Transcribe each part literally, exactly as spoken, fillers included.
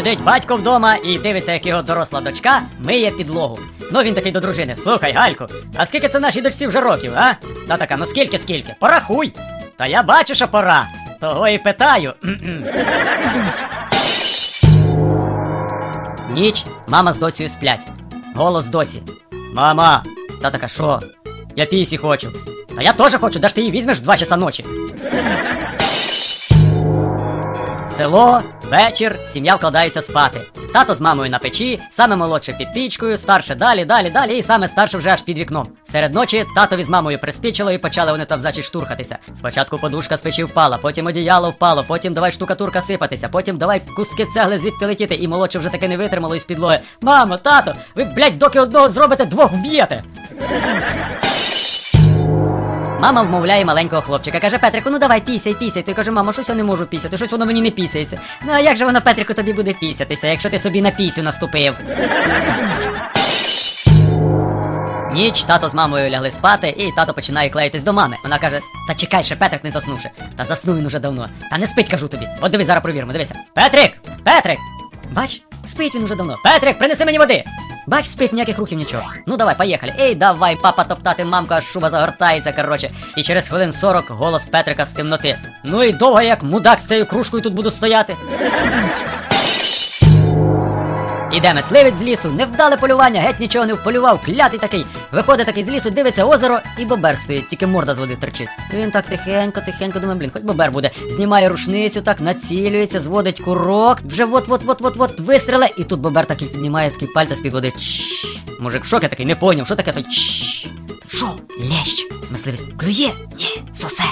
Сидить батько вдома і дивиться, як його доросла дочка миє підлогу. Ну він такий до дружини: слухай, Гальку, а скільки це нашій дочці вже років, а? Та така: ну скільки, скільки? Порахуй. Та я бачу, що пора. Того і питаю. Ніч, мама з доцею сплять. Голос доці: мама. Та така: що? Я пісі хочу. Та я теж хочу, де ж ти її візьмеш в два часа ночі? Село, вечір, сім'я вкладається спати. Тато з мамою на печі, саме молодше під пічкою, старше далі, далі, далі, і саме старше вже аж під вікном. Серед ночі татові з мамою приспічило і почали вони там, значить, штурхатися. Спочатку подушка з печі впала, потім одіяло впало, потім давай штукатурка сипатися, потім давай куски цегли звідти летіти, і молодше вже таки не витримало із підлоги: мамо, тато, ви, блядь, доки одного зробите, двох вб'єте! Мама вмовляє маленького хлопчика, каже: Петрику, ну давай пісяй, пісяй. Той каже: мамо, щось я не можу пісяти, щось воно мені не пісяється. Ну а як же воно, Петрику, тобі буде пісятися, якщо ти собі на пісю наступив? Ніч, тато з мамою лягли спати, і тато починає клеїтись до мами. Вона каже: та чекай, ще Петрик не заснувши. Та заснув він уже давно. Та не спить, кажу тобі. От дивись, зараз провіримо, дивися. Петрик! Петрик! Бач, спить він уже давно. Петрик, принеси мені води! Бач, спить, ніяких рухів, нічого. Ну давай, поїхали. Ей, давай, папа топтати, мамка, аж шуба загортається, короче. І через хвилин сорок голос Петрика з темноти: ну і довго я як мудак з цією кружкою тут буду стояти. Іде мисливець з лісу, невдале полювання, геть нічого не вполював, клятий такий. Виходить такий з лісу, дивиться озеро, і бобер стоїть, тільки морда з води торчить. І він так тихенько, тихенько думає: блін, хоч бобер буде. Знімає рушницю, так націлюється, зводить курок, вже вот-вот-вот-вот-вот вистріле, і тут бобер такий піднімає такий пальця з-під води. Чш. Мужик в шокі такий, не поняв, що таке той чш. Що? Лещ. Мисливець: клює? Ні, сосе.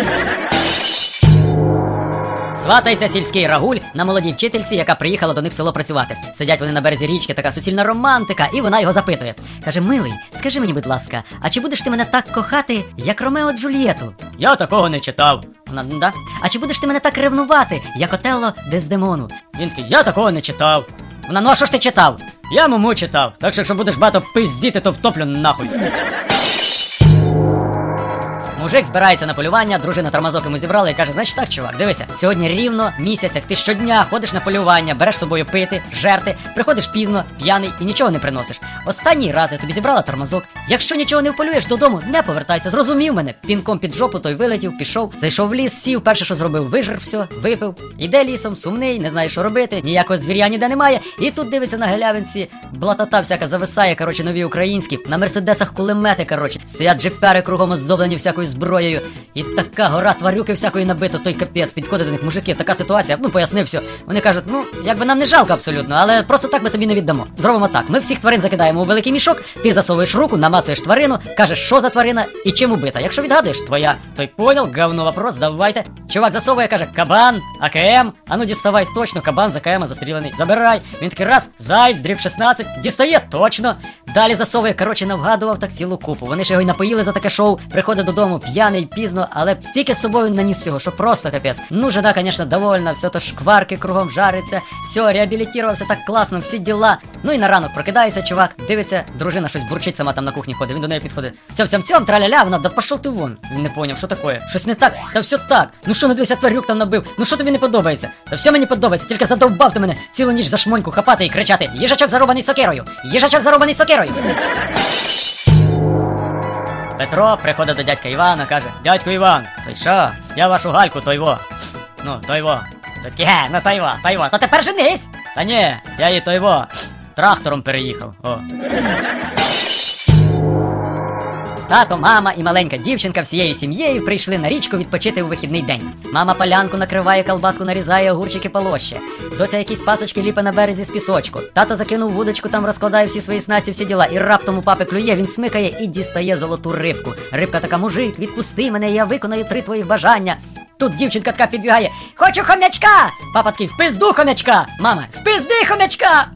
Сватається сільський рагуль на молодій вчительці, яка приїхала до них в село працювати. Сидять вони на березі річки, така суцільна романтика, і вона його запитує. Каже: милий, скажи мені, будь ласка, а чи будеш ти мене так кохати, як Ромео Джульєту? Я такого не читав. Вона: да. А чи будеш ти мене так ревнувати, як Отелло Дездемону? Він такий: я такого не читав. Вона: ну а що ж ти читав? Я муму читав, так що якщо будеш багато пиздіти, то втоплю нахуй. Мужик збирається на полювання, дружина тормозок йому зібрала і каже: значить так, чувак, дивися, сьогодні рівно місяць, як ти щодня ходиш на полювання, береш з собою пити, жерти, приходиш пізно, п'яний і нічого не приносиш. Останній раз я тобі зібрала тормозок. Якщо нічого не вполюєш, додому не повертайся, зрозумів мене? Пінком під жопу той вилетів, пішов, зайшов в ліс, сів, перше, що зробив, вижер все, випив. Іде лісом, сумний, не знає, що робити, ніякого звір'я ніде немає. І тут дивиться на галявинці, блатата всяка зависає, коротше, нові українські, на мерседесах кулемети, коротше, стоять джипери кругом оздоблені всякою зброєю, і така гора тварюки всякої набито, той капець. Підходить до них мужики, така ситуація, ну пояснив все. Вони кажуть: ну, якби нам не жалко абсолютно, але просто так ми тобі не віддамо. Зробимо так, ми всіх тварин закидаємо у великий мішок, ти засовуєш руку, намацуєш тварину, кажеш, що за тварина і чим убита. Якщо відгадуєш, твоя. Той понял, говно вопрос, давайте. Чувак засовує, каже: кабан, А К М, а ну діставай, точно, кабан з А К М застрілений, забирай. Він такий раз, заєць, дріб шістнадцять, дістає, точно. Далі засовує, коротше, навгадував так цілу купу. Вони ж його й напоїли за таке шоу, приходить додому п'яний, пізно, але стільки з собою наніс всього, що просто капець. Ну, жена, звісно, довольна, все то шкварки кругом жариться, все, реабілітувався так класно, всі діла. Ну і на ранок прокидається чувак, дивиться, дружина щось бурчить сама там на кухні ходить, він до неї підходить: цьом-цьом-цьом, траля-ля, вона: да пошов ти вон. Він не поняв, що таке, щось не так, та все так. Ну що, не дивися, тварюк там набив, ну що тобі не подобається? Та все мені подобається, тільки задовбав ти мене цілу ніч за шмоньку хапати і кричати: їжачок зарубаний сокирою, їжачок зарубаний сокирою. Петро приходить до дядька Івана, каже: дядько Іван, той що? Я вашу Гальку, той во. Ну, той во. Той такий: ге, ну той во, той во. То тепер женись. Та ні, я її той во трактором переїхав. О. Тато, мама і маленька дівчинка всією сім'єю прийшли на річку відпочити у вихідний день. Мама полянку накриває, колбаску нарізає, огурчики полоще. Доця якісь пасочки ліпе на березі з пісочку. Тато закинув вудочку, там розкладає всі свої снасті, всі діла. І раптом у папи клює, він смикає і дістає золоту рибку. Рибка така: мужик, відпусти мене, я виконаю три твоїх бажання. Тут дівчинка така підбігає: хочу хомячка! Папа такий: в пизду хомячка! Мама: спизди хомячка!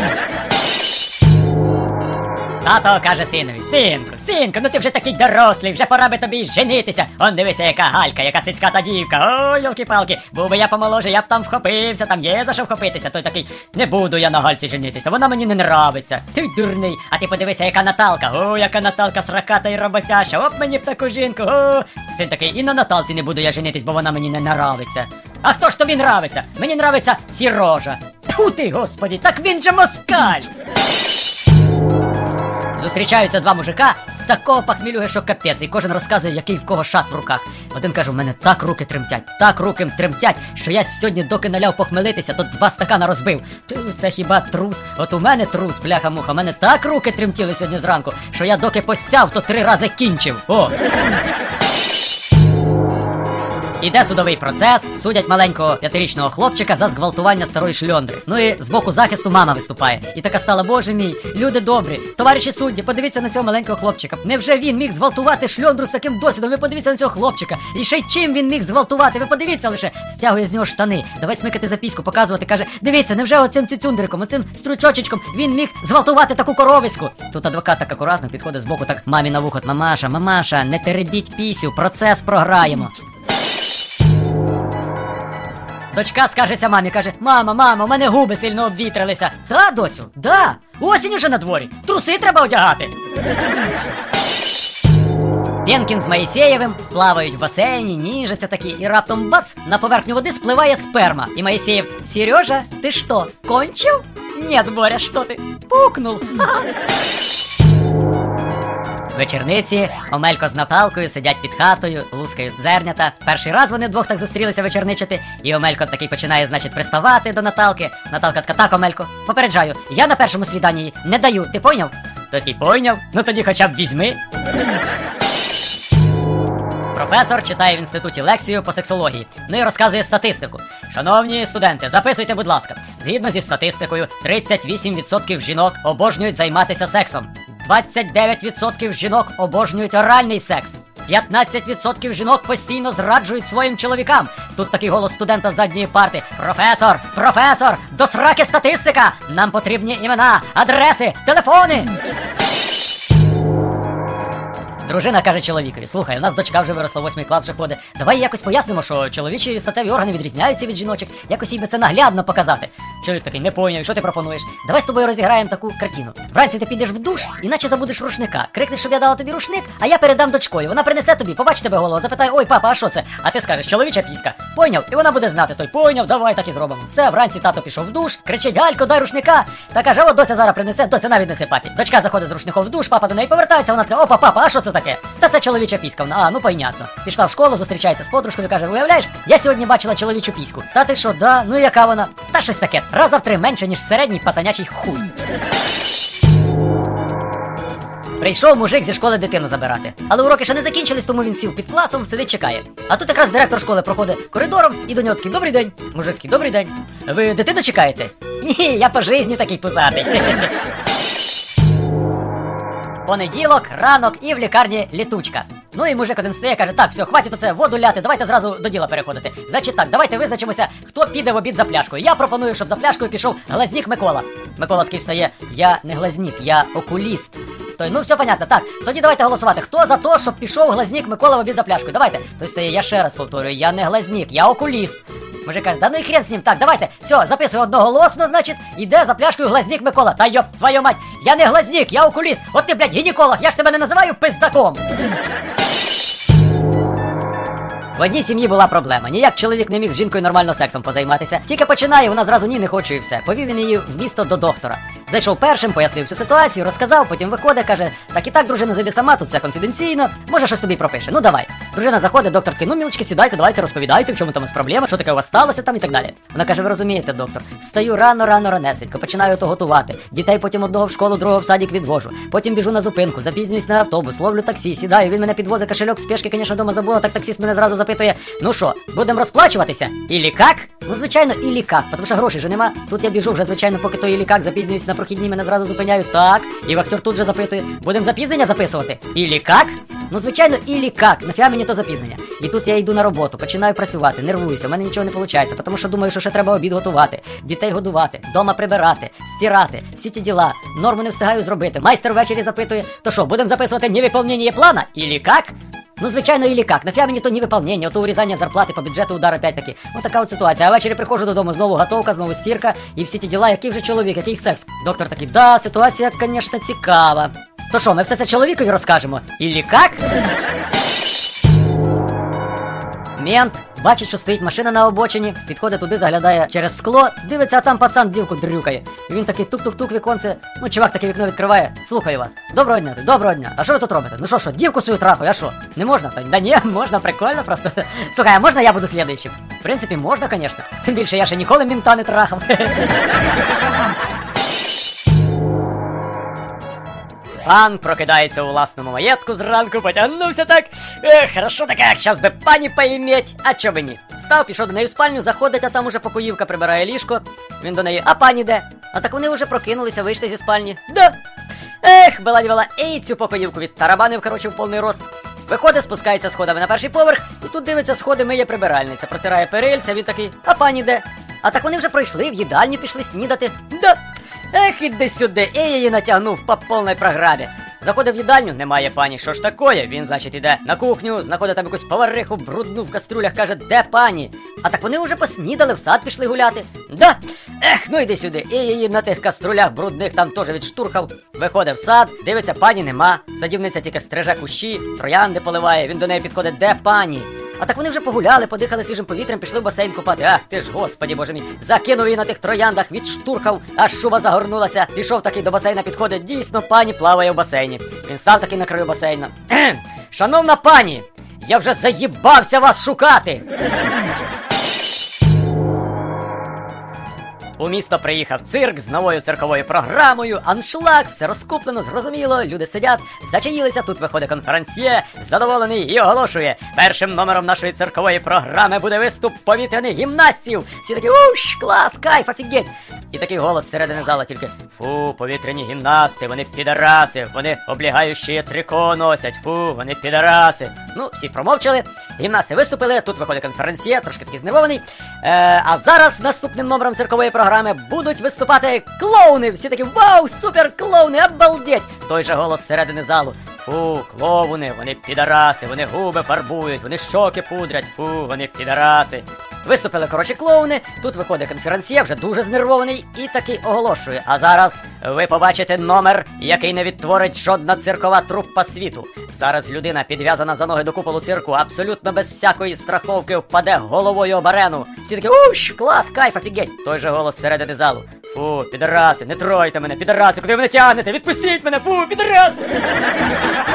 Тато каже синові: синку, синку, ну ти вже такий дорослий, вже пора би тобі женитися. Он дивися, яка Галька, яка цицьката дівка. Ой, йолки-палки, був би я помоложе, я б там вхопився, там є за що вхопитися. Той такий: не буду я на Гальці женитися, вона мені не нравиться. Ти дурний, а ти подивися, яка Наталка. О, яка Наталка сраката і роботяща, оп мені б таку жінку. О. Син такий: і на Наталці не буду я женитись, бо вона мені не нравиться. А хто ж тобі нравиться? Мені нравиться Сірожа. Тьфу ти, господі, так він же москаль! Зустрічаються два мужика з такого похмілюги, що капець, і кожен розказує, який в кого шат в руках. Один каже, у мене так руки тремтять, так руки тремтять, що я сьогодні доки наляв похмелитися, то два стакана розбив. Ти, це хіба трус? От у мене трус, бляха-муха, у мене так руки тремтіли сьогодні зранку, що я доки постяв, то три рази кінчив. О! Іде судовий процес, судять маленького п'ятирічного хлопчика за зґвалтування старої шльондри. Ну і з боку захисту мама виступає. І така стала, боже мій, люди добрі, товариші судді, подивіться на цього маленького хлопчика. Невже він міг зґвалтувати шльондру з таким досвідом? Ви подивіться на цього хлопчика. І ще й чим він міг зґвалтувати? Ви подивіться лише, стягує з нього штани. Давай смикати за піську, показувати, каже, дивіться, невже оцим цюцюндриком, оцим стручочечком він міг зґвалтувати таку коровиську? Тут адвокат так акуратно підходить з боку, так мамі на вухо: мамаша, мамаша, не теребіть пісю, процес програємо. Дочка скажеться мамі, каже, мама, мама, у мене губи сильно обвітрилися. Да, доцю, да, осінь уже на дворі, труси треба одягати. Пенкін з Моїсеєвим плавають в басейні, ніжаться такі, і раптом бац, на поверхню води спливає сперма. І Моїсеєв: Сережа, ти що, кончив? Нет, Боря, що ти, пукнув. Вечорниці Омелько з Наталкою сидять під хатою, лускають зернята. Перший раз вони вдвох так зустрілися вечорничати, і Омелько такий починає, значить, приставати до Наталки. Наталка така: так, Омелько, попереджаю, я на першому свіданні не даю, ти пойняв? Такий: пойняв, ну тоді хоча б візьми. Професор читає в інституті лекцію по сексології, ну і розказує статистику. Шановні студенти, записуйте, будь ласка. Згідно зі статистикою, тридцять вісім відсотків жінок обожнюють займатися сексом. двадцять дев'ять відсотків жінок обожнюють оральний секс. п'ятнадцять відсотків жінок постійно зраджують своїм чоловікам. Тут такий голос студента з задньої парти: професор, професор, до сраки статистика! Нам потрібні імена, адреси, телефони! Дружина каже чоловікові: слухай, у нас дочка вже виросла, восьмий клас вже ходить. Давай якось пояснимо, що чоловічі статеві органи відрізняються від жіночих. Якось їй би це наглядно показати. Чоловік такий: не поняв, що ти пропонуєш? Давай з тобою розіграємо таку картину. Вранці ти підеш в душ, іначе забудеш рушника. Крикнеш, щоб я дала тобі рушник, а я передам дочкою. Вона принесе тобі, побачить тебе голову, запитає: ой, папа, а що це? А ти скажеш: чоловіча піська. Пойняв? І вона буде знати. Той: пойняв, давай так і зробимо. Все, вранці тато пішов в душ, кричить: Галько, дай рушника. Та каже: от доця зараз принесе, доця навіть несе папі. Дочка заходить з рушником в душ, папа до неї повертається, вона така: опа, папа, а що це таке? Та це чоловіча піська. А, ну понятно. Пішла в школу, зустрічається з подружкою, каже: виявляєш, я сьогодні бачила чоловічу піську. Та ти що, да? Ну і яка вона? Та щось таке, раз в три менше, ніж середній пацанячий хуй. Прийшов мужик зі школи дитину забирати. Але уроки ще не закінчились, тому він сів під класом, сидить, чекає. А тут якраз директор школи проходить коридором і до нього такий: добрий день. Мужик такий: добрий день. Ви дитину чекаєте? Ні, я по житті такий пузатий. Понеділок, ранок і в лікарні літучка. Ну і мужик один стає, каже: так, все, хватить оце воду ляти, давайте зразу до діла переходити. Значить так, давайте визначимося, хто піде в обід за пляшкою. Я пропоную, щоб за пляшкою пішов Глазнік Микола. Микола такий встає: я не Глазнік, я окуліст. Той: ну все понятно, так, тоді давайте голосувати. Хто за те, щоб пішов Глазнік Микола в обід за пляшкою? Давайте. Той стає: я ще раз повторюю, я не Глазнік, я окуліст. Мужик каже: да ну і хрен з ним, так, давайте, все, записую одноголосно, значить, іде за пляшкою Глазнік Микола. Та йоп, твою мать, я не Глазнік, я окуліст. От ти, блядь, гінеколог, я ж тебе не називаю пиздаком. В одній сім'ї була проблема. Ніяк чоловік не міг з жінкою нормально сексом позайматися. Тільки починає, вона зразу: ні, не хочу, і все. Повів він її в місто до доктора. Зайшов першим, пояснив всю ситуацію, розказав, потім виходить, каже: так і так, дружина, зайди сама, тут все конфіденційно, може щось тобі пропише, ну давай. Дружина заходить, доктор такий: ну, мілочки, сідайте, давайте розповідайте, в чому там проблема, що таке у вас сталося там і так далі. Вона каже: ви розумієте, доктор, встаю рано, рано, ранесенько, починаю то готувати, дітей потім одного в школу, другого в садик відвожу, потім біжу на зупинку, запізнююсь на автобус, ловлю таксі, сідаю, він мене підвозить, кошельок, спешки, звісно, дома забула, так таксіст мене зразу запитує: ну що, будемо розплачуватися? Ілі как? Ну, звичайно, ілі как, тому що грошей же нема. Тут я біжу вже, звичайно, поки то ілі как, запізнююсь на прохідні, мене зразу зупиняють. Так, і вахтер тут же запитує: будемо запізнення записувати? Ілі как? Ну, звичайно, ілі как, нафіга мені то запізнення. І тут я йду на роботу, починаю працювати, нервуюся, в мене нічого не виходить, тому що думаю, що ще треба обід готувати, дітей годувати, дома прибирати, стирати, всі ті діла, норму не встигаю зробити. Майстер ввечері запитує: то що, будемо записувати невиполнення плана? Ілі как? Ну, звичайно, ілі как. Нафіга мені то невиполнення, ото урізання зарплати по бюджету, удар опять-таки. Ну, така от ситуація. А ввечері приходжу додому, знову готовка, знову стірка і всі ті діла. Який вже чоловік, який секс? Доктор такий: да, ситуація, звісно, цікава. То що, ми все це чоловікові розкажемо? Ілі как? Мент Бачить, що стоїть машина на обочині, підходить туди, заглядає через скло, дивиться, а там пацан дівку дрюкає. І він такий тук-тук-тук віконце. Ну, чувак таке вікно відкриває. Слухаю вас. Доброго дня, доброго дня. А що ви тут робите? Ну що, що, дівку свою трахаю, а що? Не можна? Та да ні, можна, прикольно просто. Слухай, а можна я буду слідуючим? В принципі, можна, звісно. Тим більше я ще ніколи мінта не трахав. Пан прокидається у власному маєтку зранку, потягнувся так. Ех, хорошо таке, як щас би пані поїметь. А чо би ні? Встав, пішов до неї в спальню, заходить, а там уже покоївка прибирає ліжко. Він до неї, а пані де? А так вони вже прокинулися, вийшли зі спальні. Да. Ех, баладівала, і цю покоївку від тарабанив, коротше, в повний рост. Виходить, спускається сходами на перший поверх, і тут дивиться, сходи миє прибиральниця, протирає перильця, він такий, а пані де? А так вони вже пройшли, в їдальню пішли снідати. Да. Ех, іди сюди, і її натягнув по повній програмі. Заходив в їдальню, немає пані, що ж такое? Він, значить, іде на кухню, знаходить там якусь повариху, брудну в каструлях, каже, де пані? А так вони вже поснідали, в сад пішли гуляти. Да? Ех, ну іди сюди, і її на тих каструлях брудних там теж відштурхав. Виходить в сад, дивиться, пані нема, садівниця тільки стриже кущі, троянди поливає, він до неї підходить, де пані? А так вони вже погуляли, подихали свіжим повітрям, пішли в басейн купати. Ах ти ж, господі боже мій, закинув її на тих трояндах, відштурхав, аж шуба загорнулася. Пішов такий до басейна, підходить, дійсно, пані плаває в басейні. Він став такий на краю басейна. Шановна пані, я вже заїбався вас шукати. У місто приїхав цирк з новою цирковою програмою, аншлаг, все розкуплено, зрозуміло, люди сидять, зачаїлися, тут виходить конферансьє, задоволений і оголошує, першим номером нашої циркової програми буде виступ повітряних гімнастів. Всі такі, уш, клас, кайф, офігеть. І такий голос зсередини зала тільки, фу, повітряні гімнасти, вони підараси, вони облігаючі трико носять, фу, вони підараси. Ну, всі промовчали, гімнасти виступили, тут виходить конферансьє, трошки такий знервований. Е, а зараз наступним номером циркової програми будуть виступати клоуни. Всі такі, вау, супер клоуни, обалдеть. Той же голос зсередини залу. Фу, клоуни, вони підараси, вони губи фарбують, вони щоки пудрять, фу, вони підараси. Виступили, коротше, клоуни, тут виходить конферансьє, вже дуже знервований, і такий оголошує. А зараз ви побачите номер, який не відтворить жодна циркова труппа світу. Зараз людина, підв'язана за ноги до куполу цирку, абсолютно без всякої страховки впаде головою об арену. Всі такі, уш, клас, кайф, офігеть. Той же голос середини залу. Фу, підараси, не тройте мене, підараси, куди ви мене тягнете? Відпустіть мене, фу, підараси.